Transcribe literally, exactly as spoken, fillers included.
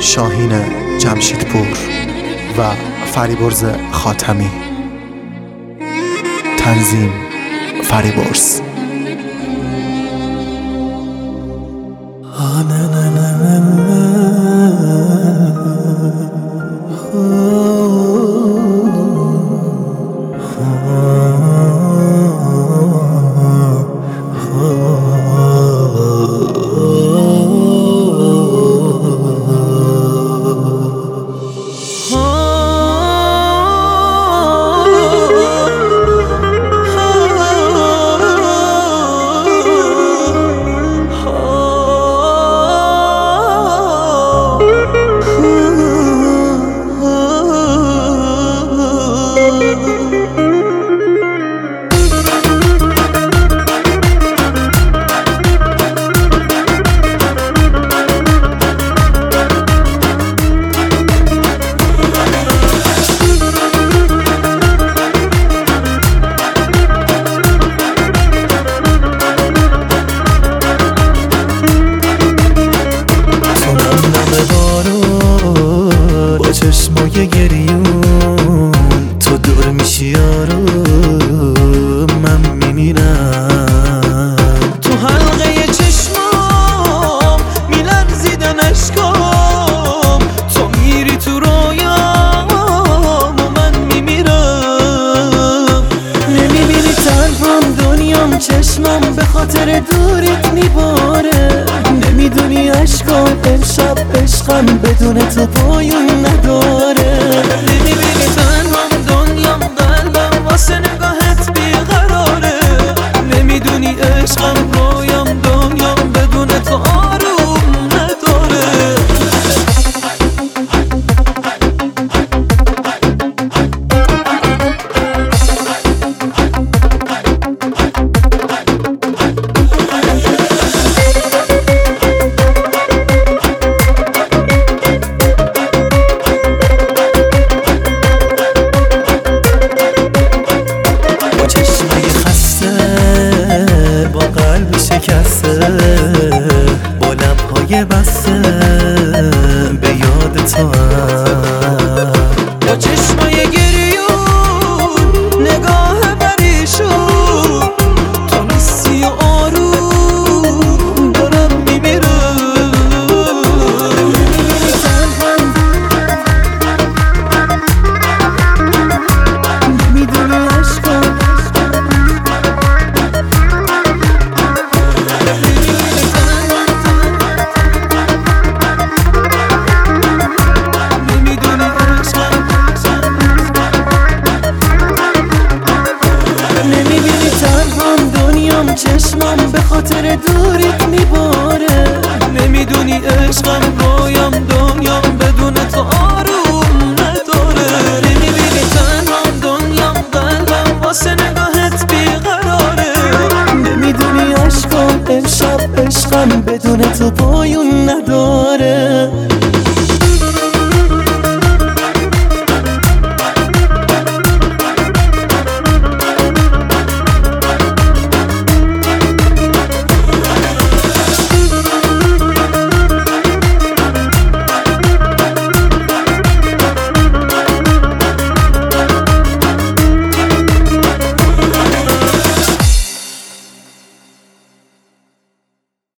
شاهین جمشیدپور و فریبرز خاتمی. تنظیم فریبرز. چشمای گریون تو دور میشی یارو، من میمیرم تو حلقه چشمام میلرزیدن اشکام، تو میری تو رویام و من میمیرم. نمیبینی تنهام دنیام، چشمام به خاطر دوریت میباره، نمیدونی اشکام امشب عشقم بدون تو پایون نداره. نمیبینی تنهام دنیام، قلبم واسه نگاهت بیقراره، نمیدونی عشقم رویام دنیام بدون تو آروم نداره. با لبهای بسته به یاد تو هم، با چشمای گریون نگاه پریشون، تو نیستی و آروم دارم میمیرم. نمیدونی عشقم چشمم به خاطر دوریت میباره، نمیدونی عشقم رویام دنیام بدون تو آروم نداره. نمیبینی تنهام دنیام، قلبم واسه نگاهت بیقراره، نمیدونی اشکام امشب عشقم بدون تو پایون نداره.